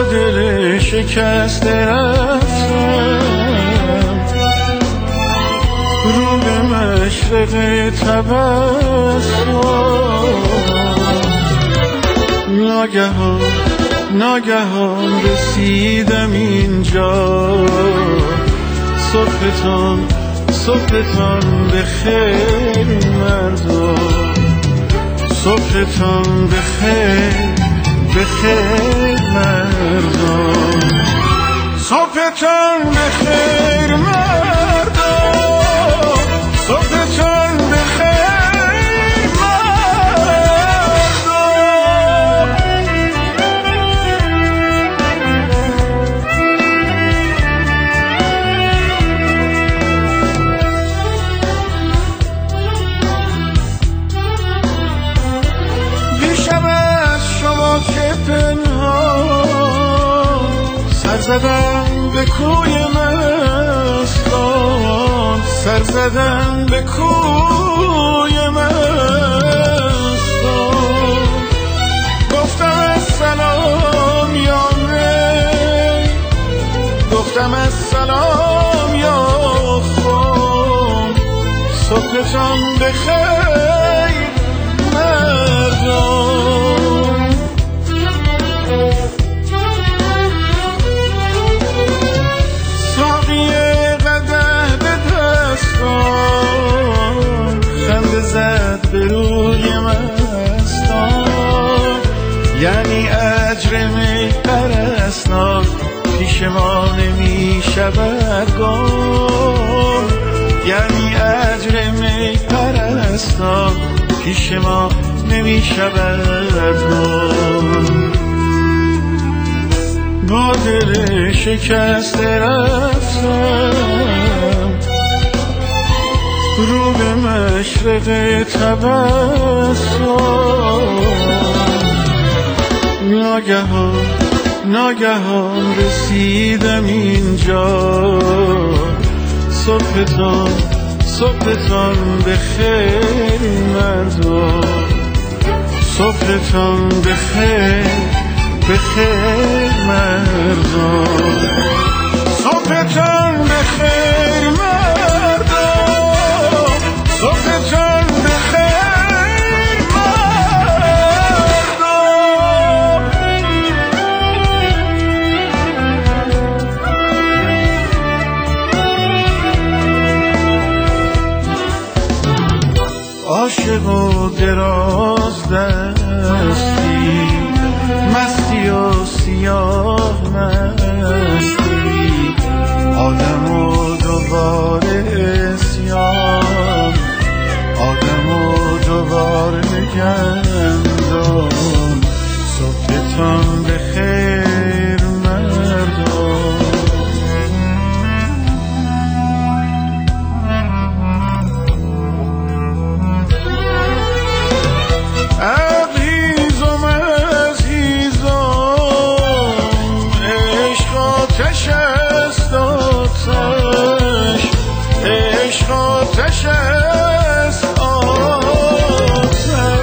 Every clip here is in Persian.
دل شکسته رفتم رو به مشرق تبسم. ناگهان رسیدم اینجا، صبحتان به خیر مردم، صبحتان به خیر مردم، صبحتان به خیر مردم، صبحتان به خیر زدن به کوی مستان، سر زدن به کوی مستان. گفتم السلام یا می، گفتم السلام یا خون، صبحتان به خیر مردم. خنده زد به روی مستان، یعنی اجر می پرستان پیش ما نمی شود گم، یعنی اجر می پرستان پیش ما نمی شود گم. با دل شکسته رفتم رو به مشرق تبسم. ناگهان رسیدم اینجا، صبحتان به خیر مردم، صبحتان به خیر مردم، صبحتان به خیر مردم، صبحتان به خیر مردم. عاشق و دراز دستی، مستی و سیاه مستی، آدم و دوباره اسیان، آدم و دوباره گندم، صبحتان به خیر مردم. عشق آتش است، آتش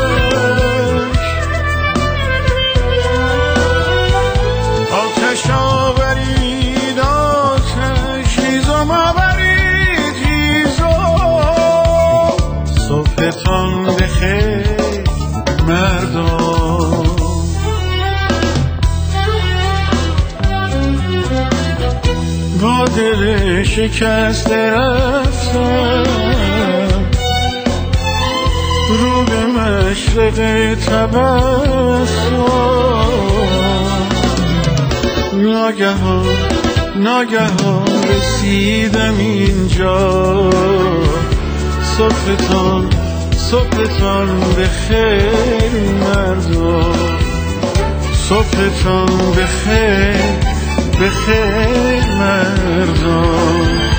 آتش آورید، آتش هیزم آورید هیزم، صبحتان به خیر مردم. با دل شکسته رفتم رو به مشرق تبسم. ناگهان رسیدم اینجا، صبحتان به خیر مردم، صبحتان به خیر مردم.